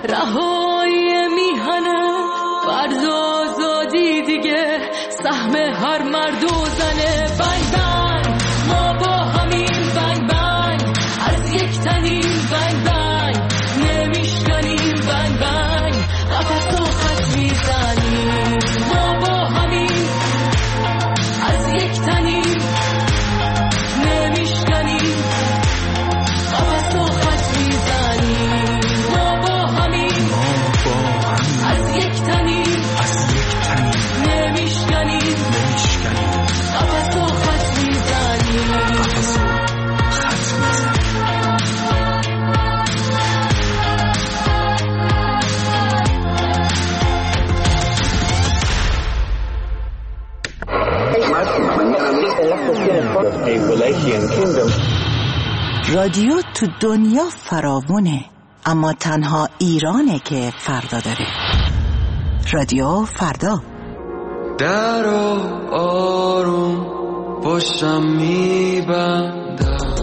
رهایی میهنه فرض آزادی دیگه سهم هر مرد و زنه. بنگ بنگ ما با همین بنگ بنگ از یک تنیم بنگ بنگ نمیشکنیم بنگ بنگ قفص و خط میزنیم ما با همین از یک تنیم نمیشکنیم قفص و خط میزنیم ما با همین از یک تنیم نمیشکنیم قفص و خط میزنیم. رادیو تو دنیا فراوونه، اما تنها ایرانه که فردا داره. رادیو فردا. در آروم باشم میبندم،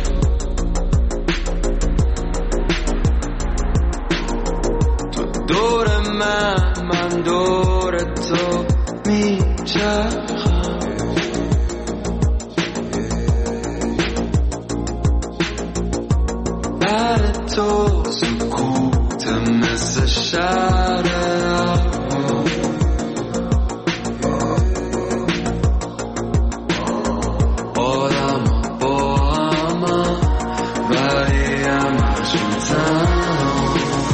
تو دور من دور تو میچرخم. بر تو سکوت مثل شرم، آدم با همه ولی همشون تنها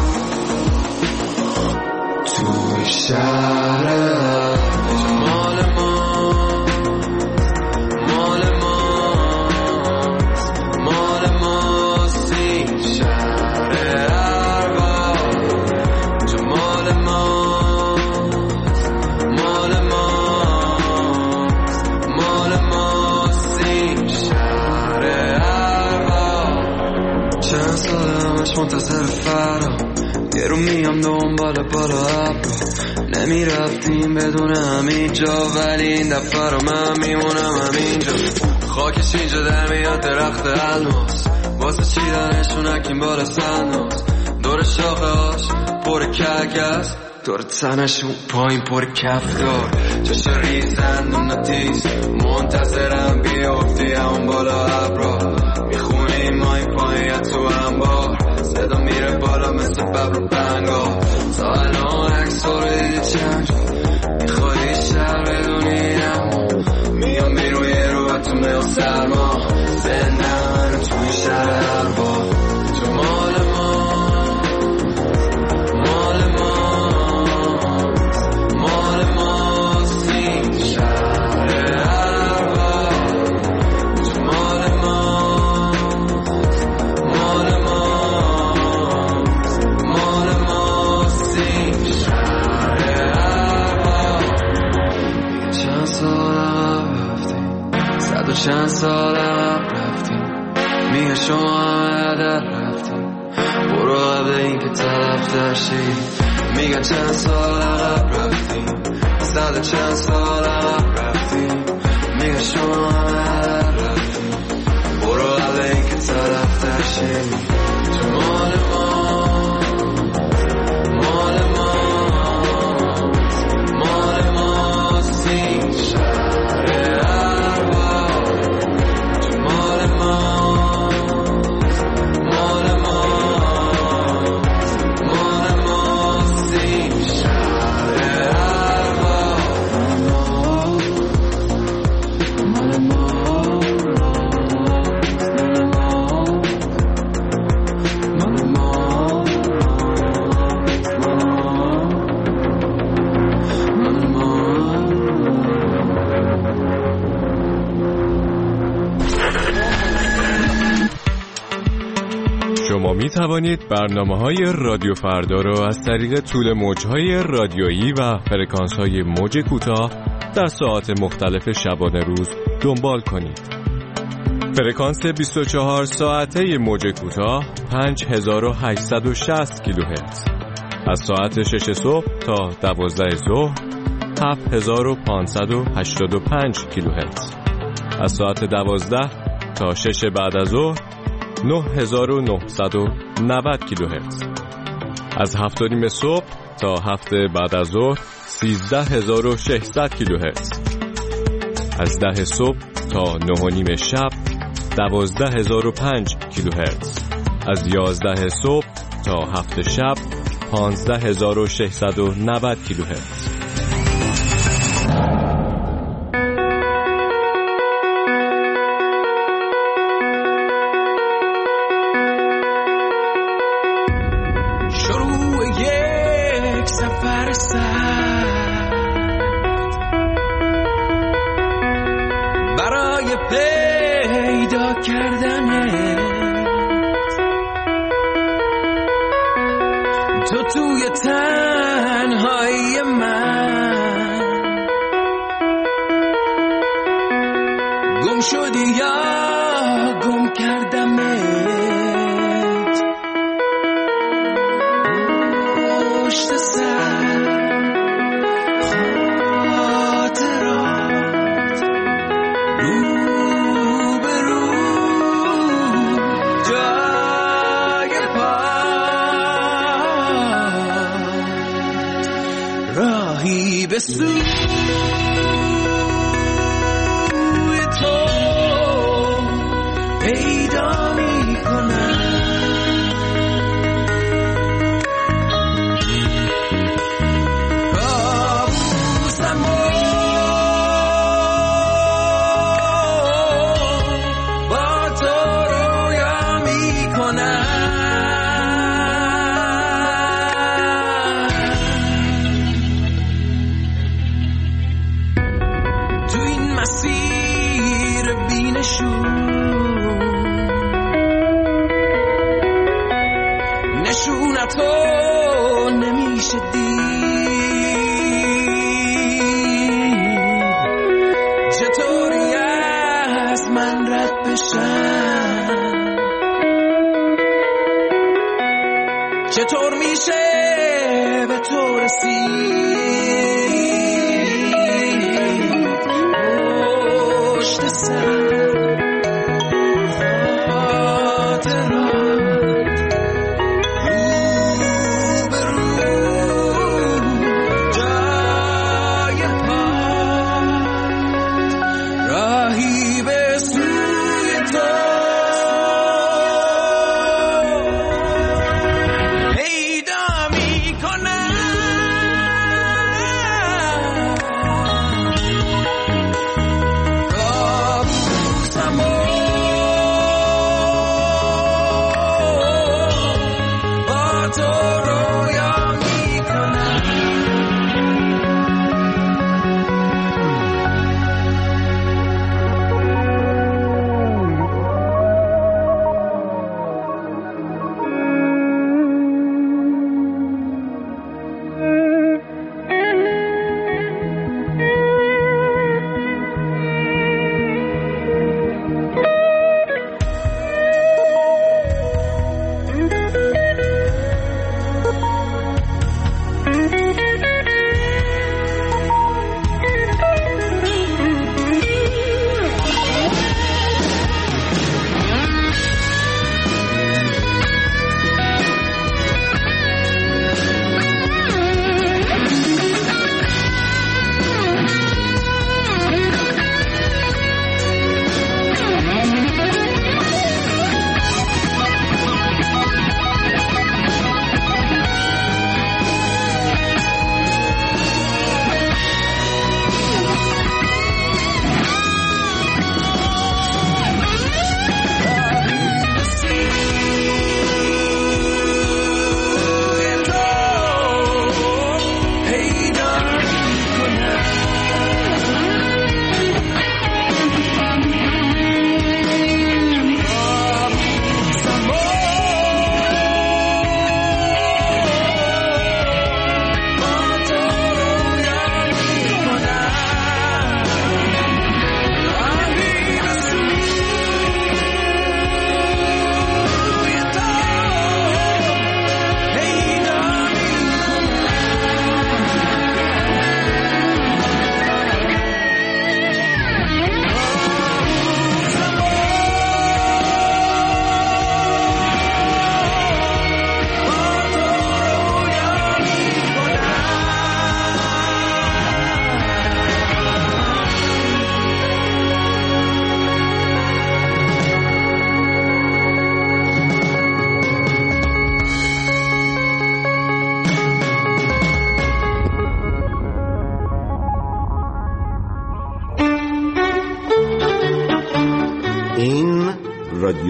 توی شهر مال ماست این شهر ارباب. جمال ماست این شهر ارباب. چند سال همش منتظر فردا، یه رو میام دنبال بالا ابرا. نمیرفتیم بدون همین جا، ولی این دفعه رو من میمونم همینجا. خاکش اینجا در میاد درخت الماس، واسه چیدنشون اکیم بالا سنداز. دور شاخه هاش پر کلکست، دور تنشون پایین پر کفتار. چشم ریزندون تیز منتظرم بیافتی همون بالا ابرا. میخونیم ما این پایین تو انبار، صدا میره بالا مثل ببر و بنگا. تا الان عکس رو دیدی چند جا، میخوایی شهر دنیا میام بیرون یه رو و تو میل سرما. زندن توی شهر ارباب. تو مال ماست این شهر ارباب. تو مال ماست این شهر ارباب. چند سال عقب رفتیم، صد و چند سال عقب رفتیم. میگه شما همه در رفتیم، برو قبل این که طرف شی. میگه چند سال عقب رفتیم، صد و چند سال عقب رفتیم. میگه شما همه در رفتیم، برو قبل این که طرف شی. تو مال ماست این شهر ارباب. تو مال ماست این شهر ارباب. شما می توانید برنامه‌های رادیو فردا را از طریق طول موج‌های رادیویی و فرکانس‌های موج کوتاه در ساعات مختلف شبانه روز دنبال کنید. فرکانس 24 ساعته موج کوتاه 5860 کیلوهرتز. از ساعت 6 صبح تا 12 ظهر 7585 کیلوهرتز. از ساعت 12 تا 6 بعد از ظهر 9990 کیلوهرتز. از 7:30 صبح تا 7 بعد از ظهر 13600 کیلوهرتز. از 10 صبح تا 9:30 شب 12005 کیلوهرتز. از 11 صبح تا 7 شب 15690 کیلوهرتز. شروع یک سفر سخت برای پیدا کردنت، تو توی تنهایی من گم شدی یا گم کردمت، پشت سر خاطرات رو به رو جای پا راهی به سوی تو پیدا می کنم. مسیر بینشون نشونتو نمیشه دید، چطوری از من رد بشن، چطور میشه به تو رسید، پشت سر خاطرات رو به رو جای پا راهی به سوی تو پیدا می کنم.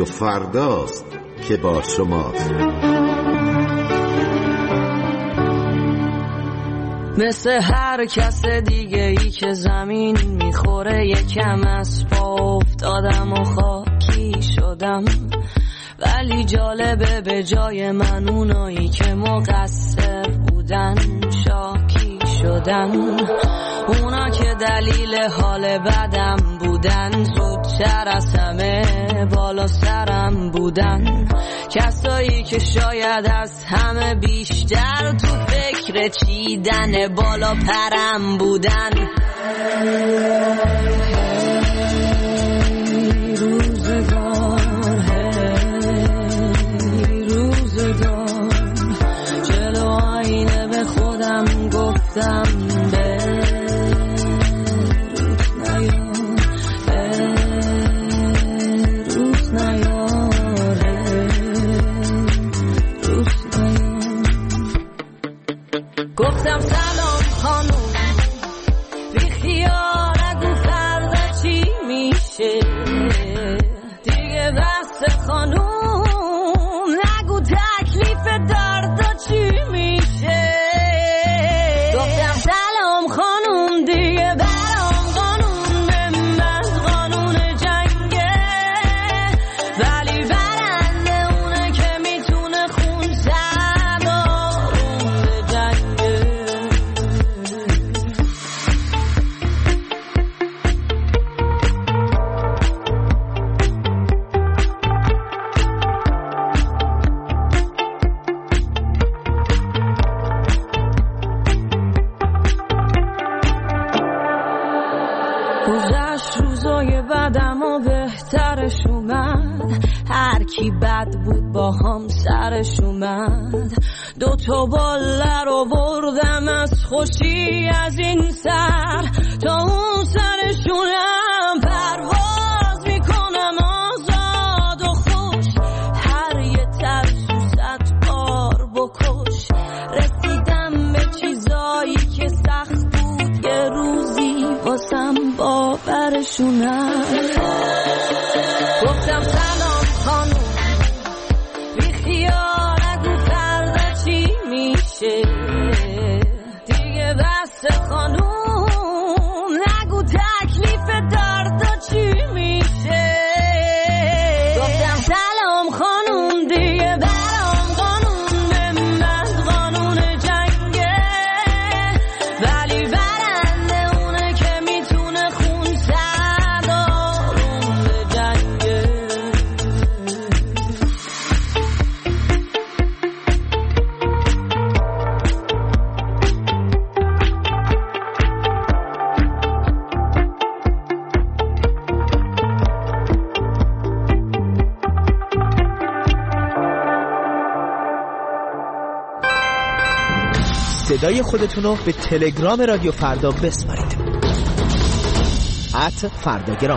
رادیو فرداست که با شماست. مثل هر کس دیگه ای که زمین میخوره یکم از پا افتادم و خاکی شدم، ولی جالبه به جای من اونایی که مقصر بودن شاکی شدن. اونا که دلیل حال بدم بودن زودتر از همه بالا سرم بودن. کسایی که شاید از همه بیشتر تو فکر چیدن بالا پرم بودن. روزگار جلو آینه به خودم گفتم گفتم سلام خانوم، بی خیال نگو فردا چی میشه دیگه، بس خانوم نگو تکلیف دردا چی میشه. گفتم سلام خانوم دیگه برام قانون من قانون جنگه، ولی برنده اونه که میتونه خون گذشت روزای بعدم و بهترش اومد، هر کی بد بود با هم سرش اومد. 2 باله رو بردم از خوشی از این سر تا اون سرشونم پرواز میکنم آزاد و خوش، هر یه ترسو 100 بار بکش. رسیدم به چیزایی که سخت بود یه روزی واسم باورشونم. گفتم سلام خانوم، بی خیال نگو فردا چی میشه دیگه، بس خانوم نگو تکلیف دردا چی میشه. گفتم سلام خانوم دیگه برام قانون من قانون جنگه، ولی برنده اونه که میتونه خون سردارون بجنگه. صدای خودتون رو به تلگرام رادیو فردا بسپارید. @فرداگرام.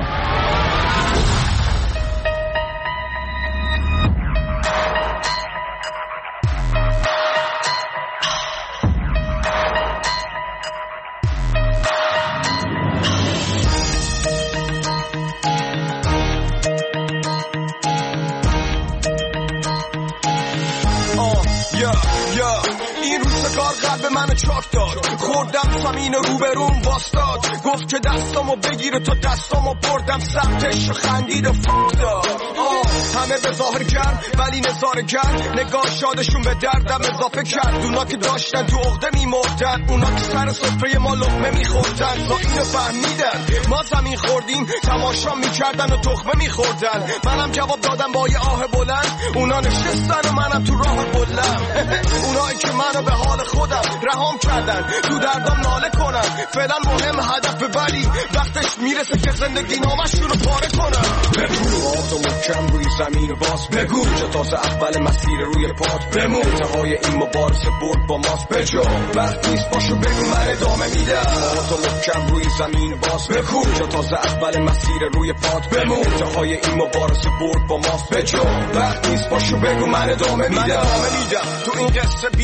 این روزگار قلب منو چاک داد، خوردم زمین روبرون واستاد، گفت که دستامو بگیره تا دستامو بردم سمتش و خندید و فوق داد. همه به ظاهر گرم ولی نظاره گرم، نگاه شادشون به دردم اضافه کرد. اونا که داشتن تو عقده میمردن، اونا که سر سفره ما لقمه میخوردن، تا اینو فهمیدن ما زمین خوردیم تماشا میکردن و تخمه میخوردن. منم جواب دادم با یه آه بلند، اونا نشستن و منم تو راه بلند. اونایی که منو به حال خودم رهام کردن، تو دردم ناله کنن، فعلا مهم هدف ولی وقتش میرسه که زندگی نامشون رو پاره کنن. بگو تو محکم روی زمین باز بگو، چه تازه اول مسیر روی پات بمون، انتهای این مبارزه برد با ماست بجا، وقت نیست باشو بگو من ادامه میدم. تو محکم روی زمین باز بگو، چه تازه اول مسیر روی پات بمون، انتهای این مبارزه برد با ماست بجا، وقت نیست باشو بگو من ادامه میدم. تو این قصه بیدارم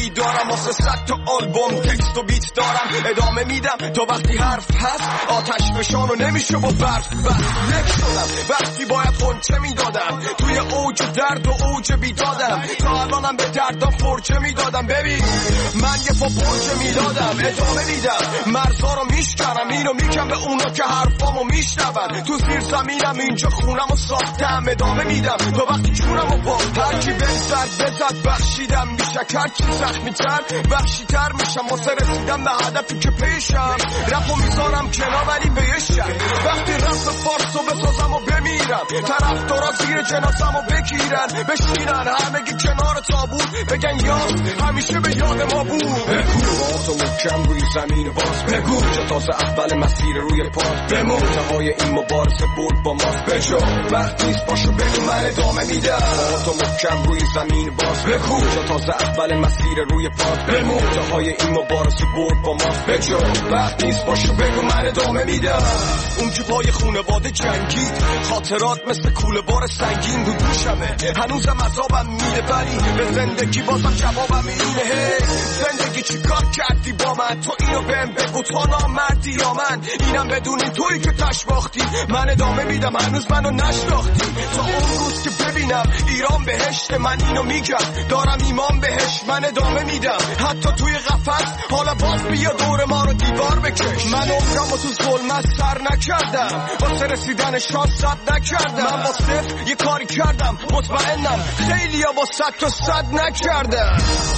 من واسه 100 تا آلبوم تکست و بیت دارم، ادامه میدم تا وقتی حرف هست. آتش فشانو نمیشه با برف بس. یک شدم وقتی باید خونچه میدادم، توی اوج درد و اوج بیدادم. تا الانم به دردم فرچه میدادم. ببین من یه پا پرچه میدادم، ادامه میدم مرزا رو میشکنم، اینو میگم به اونا که حرفامو میشنون. تو زیر زمینم اینجا خونمو ساختم، ادامه میدم تا وقتی جونمو باختم. هرکی بزد بخشیدم، میشه هرچی زخمی‌تر وحشی‌تر میشم واسه رسیدم به هدفی که پیشم. رپو میذارم کنار ولی بهشم، وقتی رپ فارسو بسازم و بمیرم، طرفدارا زیر جنازمو بگیرن بشینن همگی کنار تابوت بگن یاد همیشه به یاد ما بود. بگو تو محکم روی زمین باز، بگو چه تازه اول مسیر روی پاس، به منتهای این مبارزه برد با ماست. بجا وقت نیست باشو بگو من ادامه میدم. تو محکم روی زمین باز، بگو چه تازه اول مسیر روی پاس، به منتهای این مبارزه برد با ماست. بجا وقت نیست باشو بگو من ادامه میدم. اون که پای خونواده جنگید، خاطرات مثل کوله بار سنگین رو دوشمه، هنوزم عذابم میده ولی به زندگی بازم جوابم اینه. زندگی چی کار کردی با من؟ تو اینو بهم بگو، تو نامردی یا من؟ اینم بدونی تویی که تش باختی، من ادامه میدم هنوز منو نشناختی. تا اون روز که ببینم ایران بهشت، من اینو میگم دارم ایمان بهش، من ادامه میدم حتی توی قفس. حالا باز بیا دور ما رو دیوار بکش. من عمرمو تو ظلمت سر نکردم، واسه رسیدن شانس صد نکردم. من با صفر یه کاری کردم، مطمئنم خیلی ها با 100 تا 100 نکردم.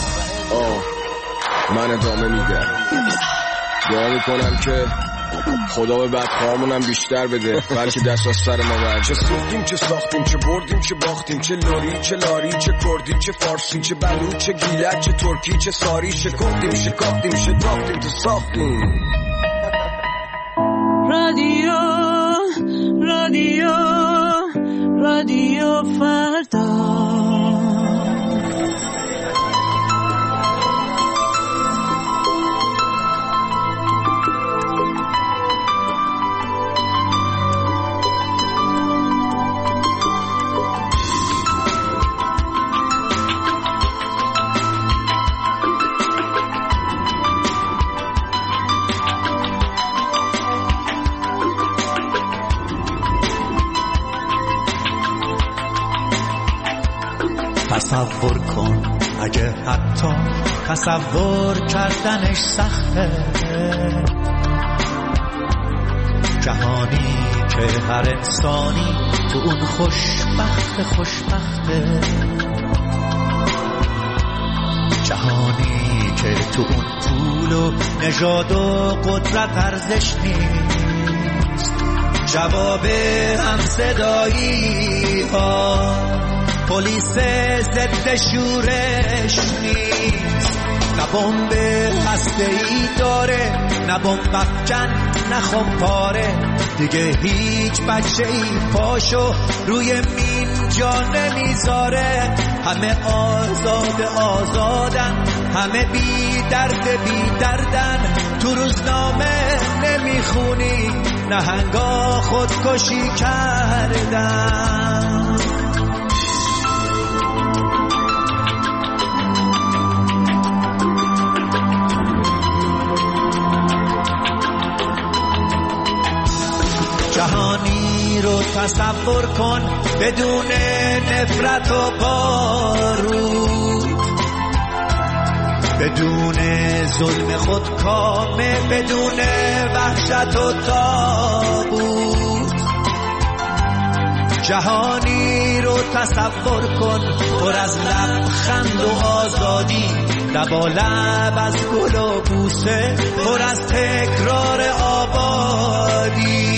من ادامه میدم، دعا میکنم که خدا به بدخواهامونم بیشتر بده، بلکه دست از سر ما برد. چه سوختیم چه ساختیم، چه بردیم چه باختیم، چه لاری چه لاری، چه کردی چه فارسی، چه بلوچ چه گیلک چه ترکی چه ساری، شکفتیم شکافتیم شتافتیم تو ساختیم. رادیو رادیو رادیو فردا. تصور کن اگه حتی تصور کردنش سخته، جهانی که هر انسانی تو اون خوشبخته، جهانی که تو اون پول و نژاد و قدرت ارزش نیست، جواب همصدایی ها پلیس ضد شورش نیست. نه بمب هسته‌ای داره، نه بمب افکن، نه خمپاره. دیگه هیچ بچه‌ای پاشو روی مین جا نمیذاره. همه آزادن، همه بی دردن. تو روزنامه نمیخونی نهنگا خودکشی کردن. جهانی رو تصور کن بدون نفرت و بارود، بدون ظلم خودکامه، بدون وحشت و تابوت. جهانی رو تصور کن پر از لبخند و آزادی، لبالب از گل و بوسه، پر از تکرار آبادی.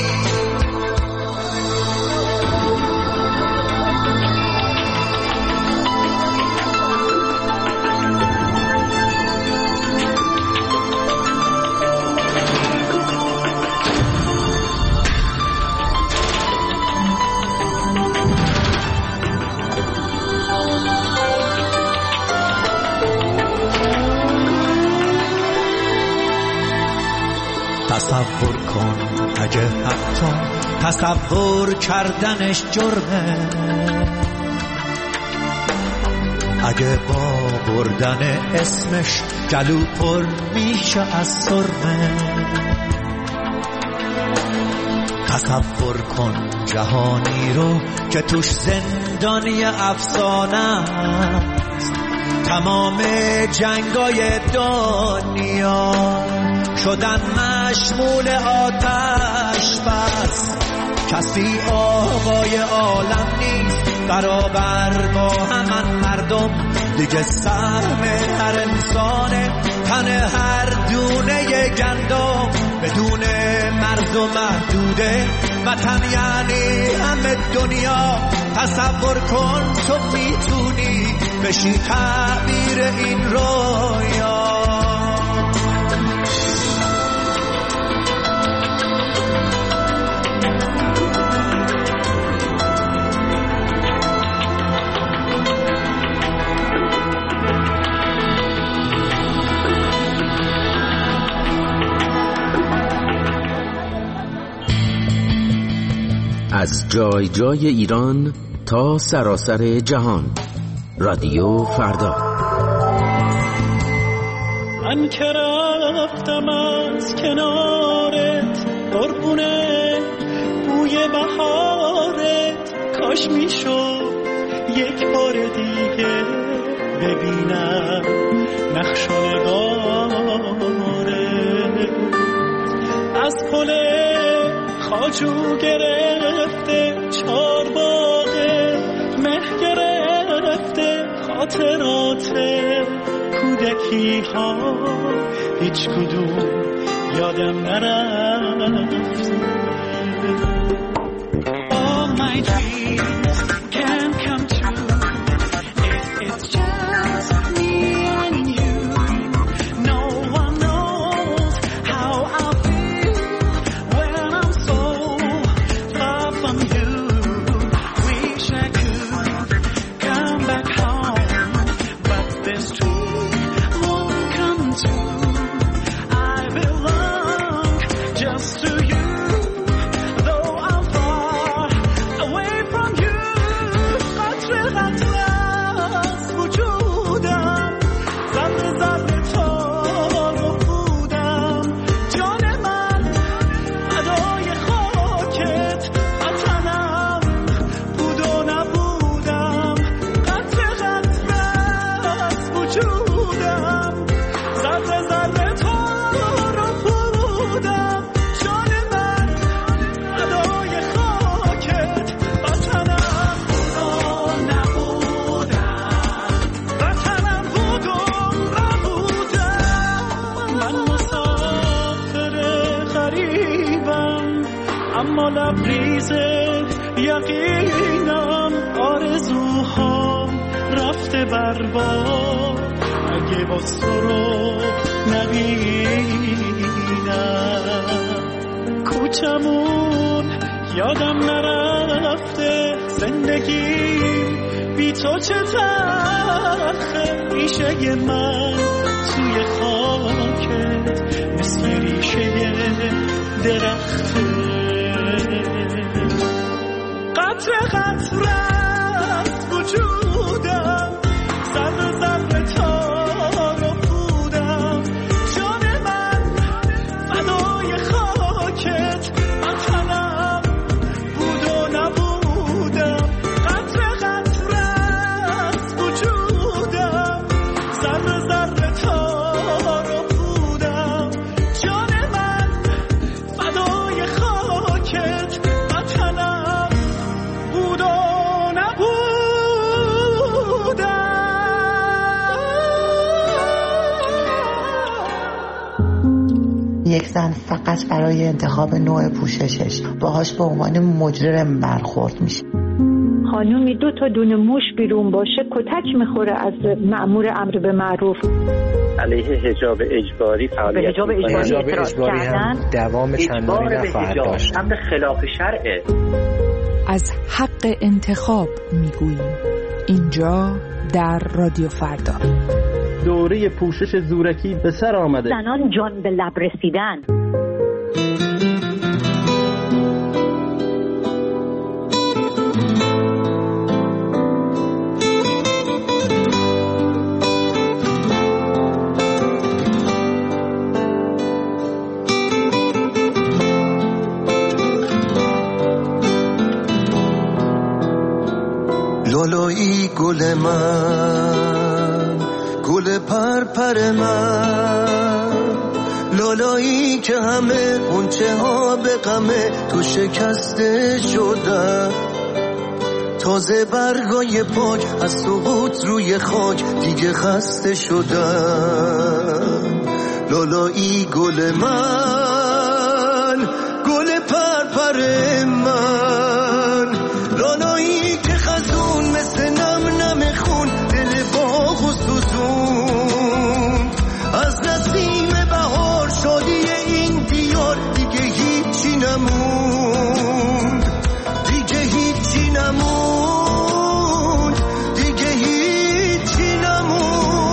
تصور کن اگه حتی تصور کردنش جرمه، اگه با بردن اسمش گلو پر میشه از سرمه. تصور کن جهانی رو که توش زندانی افسانه است. تمام جنگای دنیا شدن مشمول آتش بس. کسی آقای عالم نیست برابر با همان مردم. دیگه سهم هر انسانه تن هر دونه گندم. بدون مرز و محدوده وطن یعنی همه دنیا. تصور کن تو میتونی بشی تعبیر این رویا. از جای جای ایران تا سراسر جهان، رادیو فردا. من که رفتم از کنارت قربونه بوی بهارت، کاش میشد یک بار دیگه ببینم نقش و نگارت. از پل خاجو گرفته چارباغه مه گرفته خاطرات کودکی ها هیچ کدوم یادم نرفته. All my dreams can come true if it's just me and you. No one knows how I feel when I'm so far from you. Wish I could come back home, but this dream won't come true. I belong just to you, though I'm far away from you. قطره قطره از وجودم، ذره ذره تا رو بودم. جان من فدای خاکت، وطنم بود و نبودم. قطره قطره از وجودم، ذره ذره تا رو بودم. جان من فدای خاکت، وطنم بود و نبودم. وطنم بود و نبودم. من مسافر غریبم اما لبریز یقینم. آرزوهام رفته بر باد اگه باز تو رو نبینم. کوچمون یادم نرفته، زندگی بی تو چه تلخه. ریشه من توی خاکت مثل ریشه درخته. قطره قطره از وجودم، ذره ذره تا رو بودم. جان من فدای خاکت، وطنم بود و نبودم. قطره قطره از وجودم، ذره ذره تا رو بودم. جان من فدای خاکت، وطنم بود و یک زن فقط برای انتخاب نوع پوششش باهاش به عنوان مجرم برخورد میشه. خانومی 2 تا دونه موش بیرون باشه کتک میخوره از مأمور امر به معروف. علیه حجاب اجباری فعالیت حجاب اجباری هم دوام چندانی نخواهد داشت. امر خلاف شرعه. از حق انتخاب میگوییم اینجا در رادیو فردا. دوره پوشش زورکی به سر آمده. زنان جان به لب رسیدن. گل من، گل پرپر من، لالایی که همه غنچه ها به غمه تو شکسته شدن، تازه برگای پاک از سقوط روی خاک دیگه خسته شدن. لالایی گل من، گل پرپر من، لالایی که خزون مثل نم نم خون دل باغ و سوزون، از نسیم بهار شادی این دیار دیگه هیچی نموند، دیگه هیچی نموند، دیگه هیچی نموند.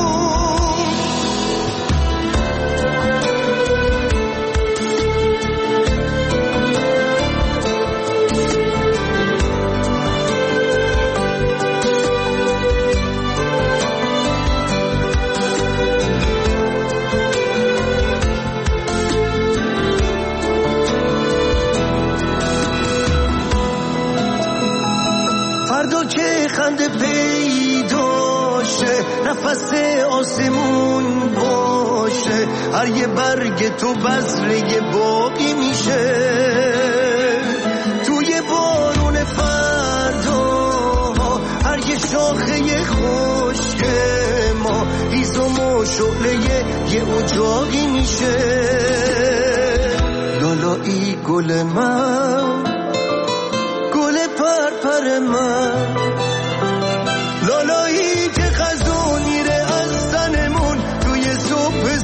فردا که خنده پیدا شه، نفس آسمون باشه، هر یه برگ تو بذره باقی میشه، توی بارون فردا هر یه شاخه خشک ما هیزم و شعله یه اجاقی میشه. لالایی گل من، گل پرپر من، لالایی که خزون میره از تنمون توی صبح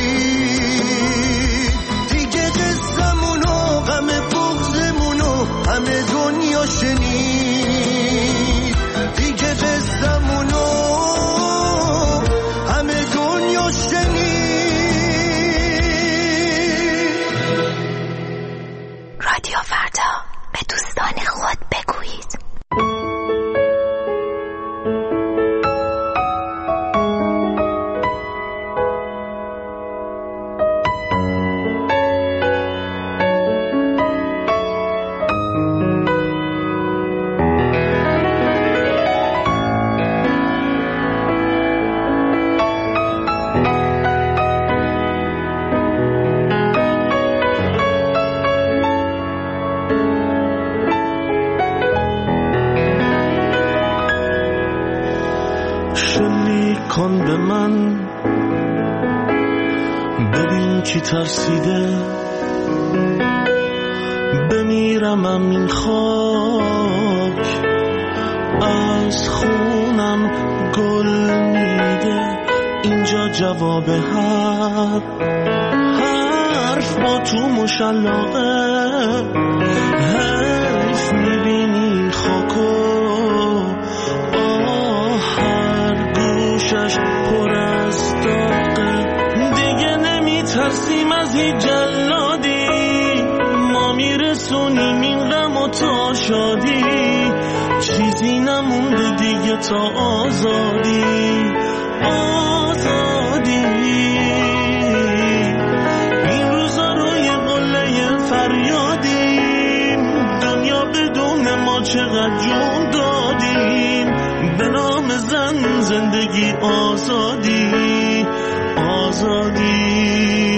سفید، دیگه قصه‌مونو غم بغضمونو همه دنیا شنید، دیگه قصه‌مونو همه دنیا شنید. رادیو فردا، به دوستان خود بگویید. کن به من ببین کی ترسیده، بمیرم این خاک از خونم گل میده، اینجا جواب هر حرف با تو مشلاقه، حیف میبینی این خاکو پر از داغه، دیگه نمیترسیم از هیچ جلادی، ما میرسونیم این غم و تا شادی، چیزی نمونده دیگه تا آزادی، آزادی. این روزا روی قله فریادیم، دنیا بدون ما چقدر جون دادیم، به نام زن زندگی آزادی، آزادی.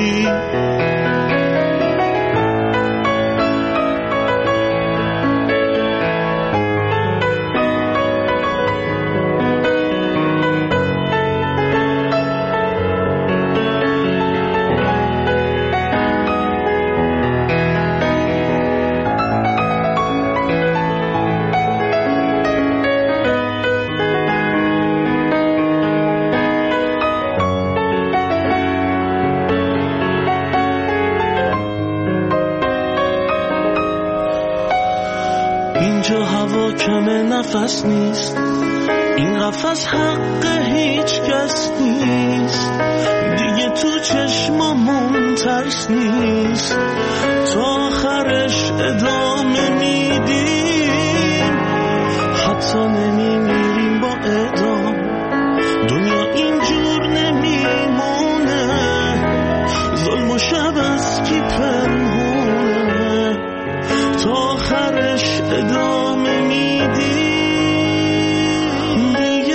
اینجا هوا کم نفس نیست، این قفس حق هیچ کس نیست، دیگه تو چشمامون ترس نیست، تا آخرش ادامه میدیم، حتی نمیمیریم با ادام، دنیا اینجور نمیمونه، ظلم و شب از کی پنهونه، تا آخرش ادامه میدیم، دیگه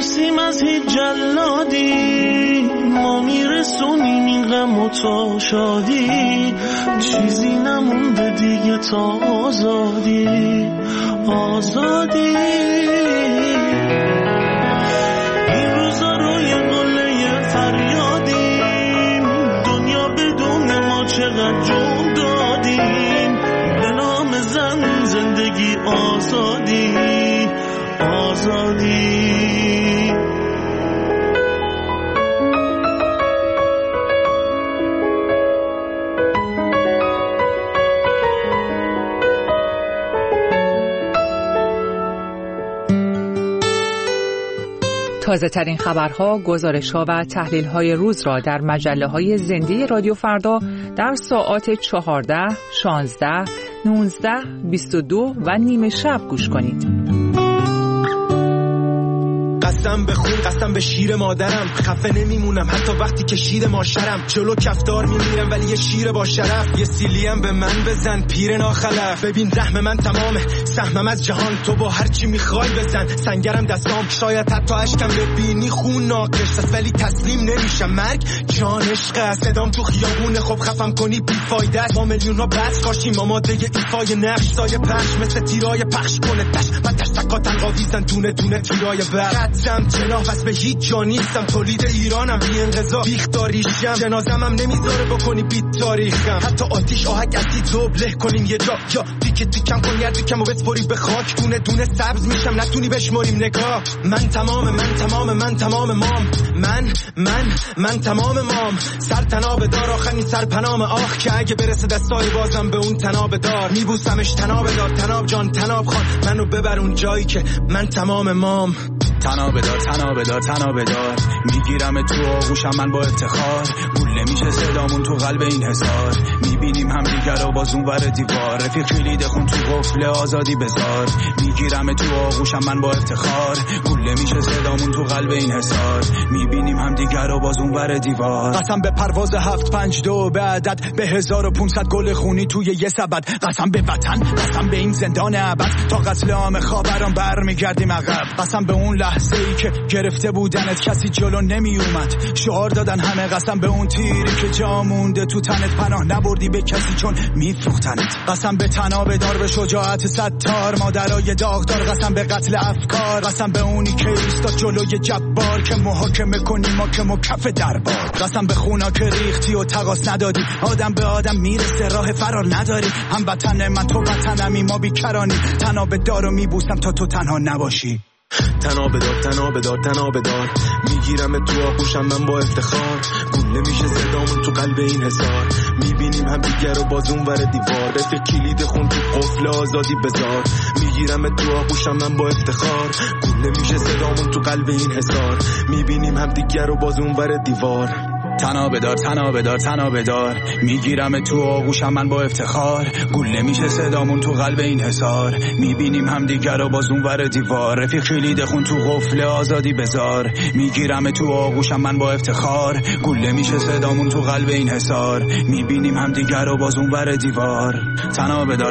نترسیم از هیچ جلادی، ما میرسونیم این غم و تا شادی، چیزی نمونده دیگه تا آزادی. آزادی این روزا روی قله فریادیم، دنیا بدون ما چقدر جون دادیم، به نام زن زندگی آزادی. آزادی تازه ترین خبرها، گزارش‌ها و تحلیل‌های روز را در مجله‌های زنده رادیو فردا در ساعات 14، 16، 19، 22 و نیمه شب گوش کنید. قسم به خون، قسم به شیر مادرم، خفه نمیمونم حتی وقتی که شیر ماشرم، جلو کفتار میمیرم ولی یه شیر با شرف، یه سیلیم به من بزن پیر ناخلف، ببین رحم من تمامه، سهمم از جهان، تو با هر چی میخوای بزن، سنگرم دستام، شاید حتی اشکم ببینی خون ناقش است ولی تسلیم نمیشم، مرگ جان عشق است، صدام تو خیابونه خب خفم کنی بیفایده است، ما میلیون‌ها بس کاشیم آماده ایفای نقش، سایه پخش مثل تیرای پخش کنه تش و تش تکا تنقاویزن دونه دونه تیرای برد جناح بس به هیچ جا نیستم، تولید ایرانم بی انقضا بیخ داریشم، جنازم هم نمیذاره بکنی بیت تاریخم، حتی آتیش آهک ازی دوبله کنیم یه جا، یا دیگه دیکم کن یه دیکم و بسپری به خاک، دونه دونه سبز میشم نتونی بشماریم نگاه، من تمام مام، من تمام مام، سر تناب دار آخرین سر پنام آخ، که اگه برسه دستای بازم به اون تناب دار، میبوسمش تناب دار، تناب جان تناب خان، منو ببر اون جایی که من تمام مام. تنابه دار میگیرم تو آغوشم من با افتخار، گوله میشه صدامون تو قلب این حصار، میبینیم هم دیگر رو باز اون ور دیوار، رفیق کلید خون تو قفل آزادی بذار، میگیرم تو آغوشم من با افتخار، گوله میشه صدامون تو قلب این حصار، میبینیم هم دیگر رو باز اون ور دیوار، قسم به پرواز 752 به عدد، به 1500 گل خونی توی یه سبد، قسم به وطن، قسم به این زندان ابد، تا قتل عام خاوران برمیگردیم عقب، قسم به اون لحظه ای که گرفته بودنت کسی جلو نمی اومد، شعار دادن همه، قسم به اون تیری که جا مونده تو تنت، پناه نبردی به کسی چون میفروختنت، قسم به تنابه دار، به شجاعت ستار، مادرای داغدار، قسم به قتل افکار، قسم به اونی که ایستاد جلوی جبار که محاکمه کنی ما که مکف دربار، قسم به خونا که ریختی و تقاس ندادی، آدم به آدم میرسه راه فرار نداری، هم وطن من تو وطنمی ما بیکرانی، تنابه دار و میبوسم تا تو تنها نباشی. تنابه دار میگیرم تو آغوشم من با افتخار، گوله میشه زدامون تو قلب این حصار، میبینیم هم دیگر رو باز اون ور دیوار، رفیق کلید خون تو قفل آزادی بذار، میگیرم تو آغوشم من با افتخار، گوله میشه زدامون تو قلب این حصار، میبینیم هم دیگر رو باز اون ور دیوار. تنابه دار میگیرم تو آغوشم من با افتخار، گوله میشه صدامون تو قلب این حصار، میبینیم هم دیگر رو باز اون ور دیوار، رفیق کلید خون تو قفل آزادی بذار، میگیرم تو آغوشم من با افتخار، گوله میشه صدامون تو قلب این حصار، میبینیم هم دیگر رو باز اون ور دیوار. تنابه دار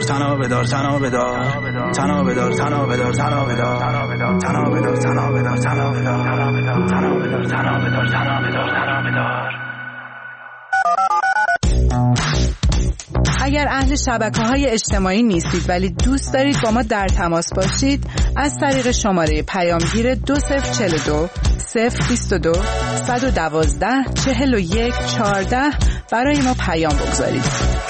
اگر اهل شبکه‌های اجتماعی نیستید ولی دوست دارید با ما در تماس باشید، از طریق شماره پیامگیر 2042 022 112 41 14 برای ما پیام بگذارید.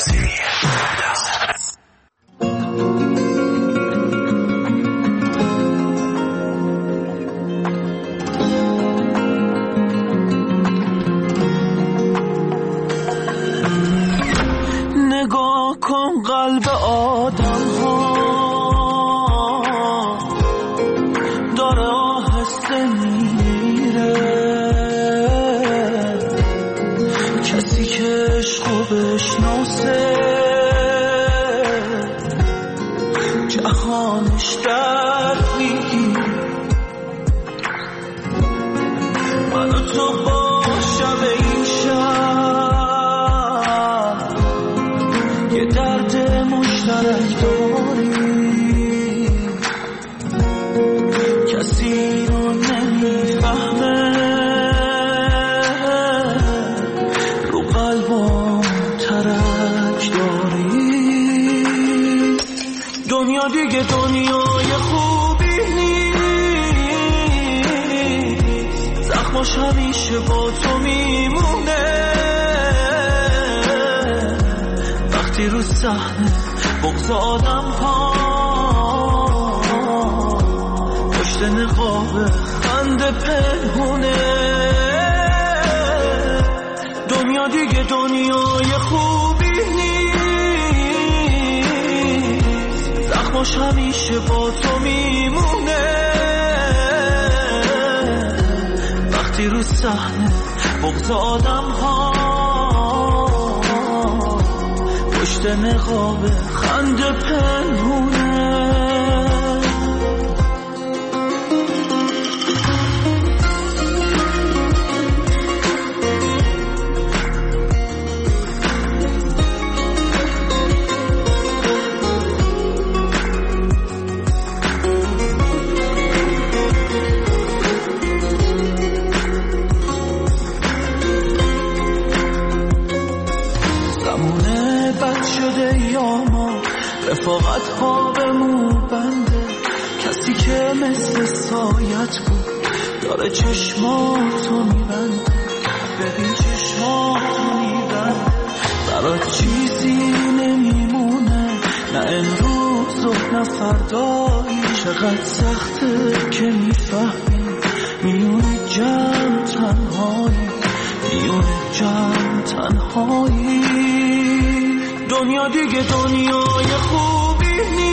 نگاه کن قلب آدم ها داره آهسته میره، کسی که عشقو بشناسه جهانش درد میگیره، من و تو باشم این شب یه درد مشترک داریم، کسی رو نمیفهمه زخمش همیشه با تو میمونه. وقتی رو صحنه بغض آدم ها پشت نقاب خنده پنهونه. دنیا دیگه دنیای خوبی نیست، زخمش همیشه با تو میمونه. وقتی رو صحنه بغض آدم ها پشت نقاب خنده پنهونه. رفاقت ها به مو بنده، کسی که مثل سایت بود داره چشماتو میبنده. ببین چشماتو میبنده، برات چیزی نمیمونه، نه امروز و نه فردایی. چقدر سخته که میفهمی میونه جمع تنهایی، میونه جمع تنهایی. دنیا دیگه دنیای خوبی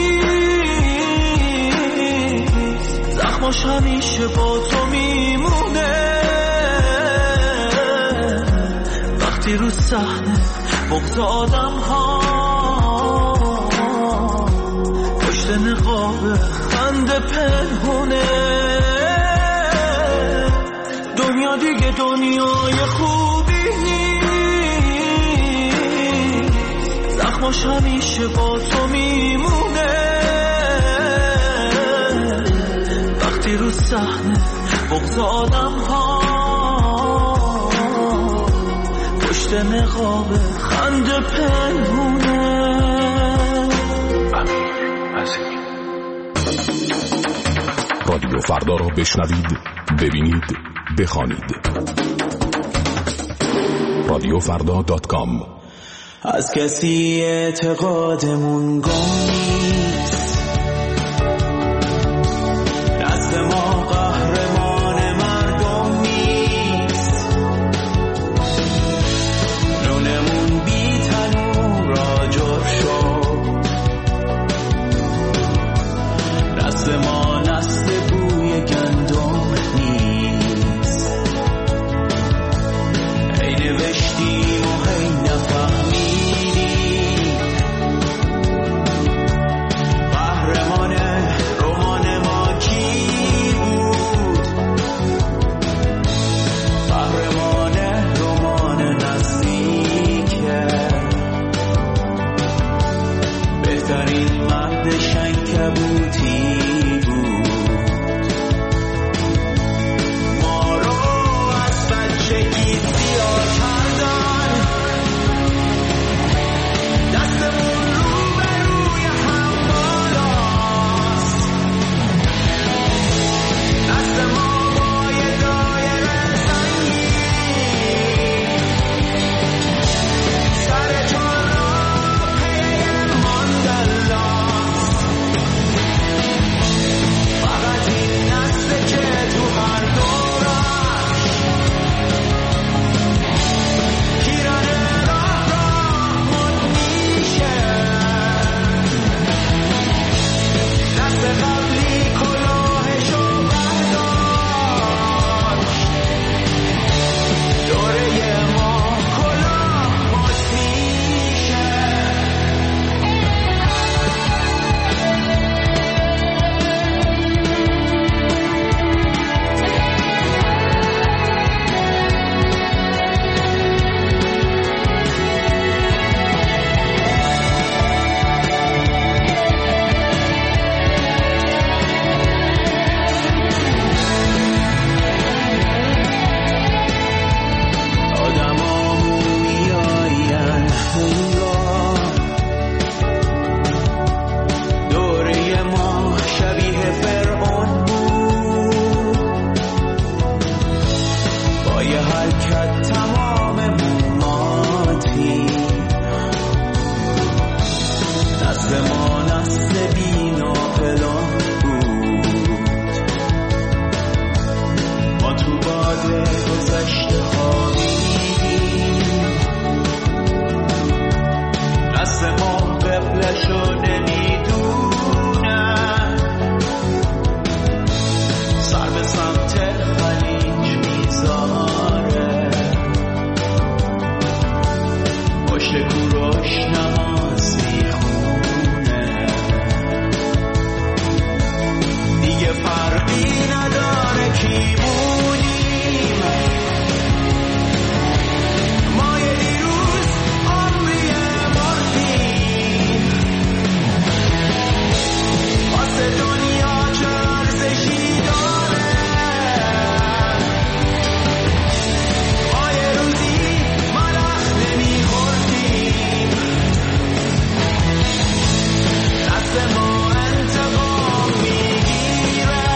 نیست، زخمش همیشه با تو میمونه. وقتی رو صحنه بغض آدم ها پشت نقاب خنده پنهونه. دنیا دیگه دنیای خوبی زخمش همیشه با تو میمونه. وقتی رو صحنه بغض آدم ها پشت نقاب خنده پنهونه. رادیو فردا را بشنوید، ببینید، بخوانید. radiofrda.com. از کسی اعتقادمون گم نیست، دست ما قهرمان مردم نیست. نونمون بی تنور آجر شد، دست ما نسل بوی گندم نیست. ای نوشتیم و هی نفهمیم، گذشته ها میگیم، دست ما قبلشو نمیدونه، سر به سمت خلیج میذاره، پشت کوروش نماز میخونه، دیگه فرقی نداره کی بودیم، ما یه دیروز عمری مردیم، واسه دنیا چه ارزشی داره، ما یه روزی ملخ نمیخوردیم، دست ما انتقام میگیره،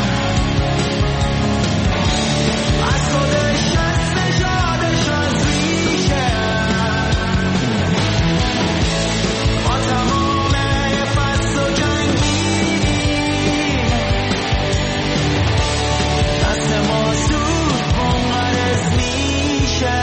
از خودش از نژادش از ریشه، با تمام فصل و جنگیدیم، دست ما زود منقرض میشه.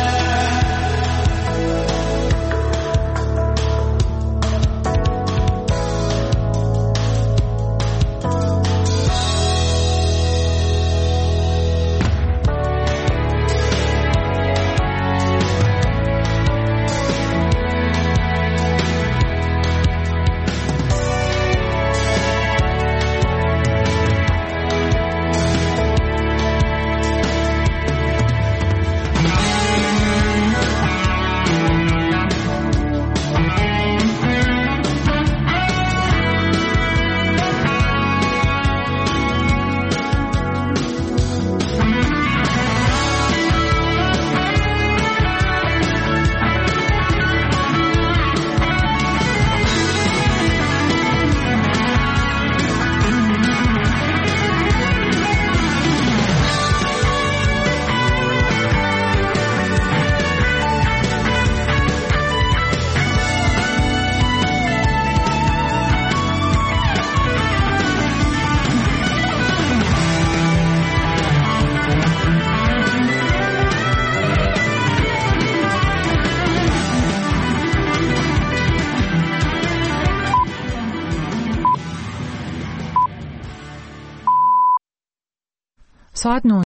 ساعت 9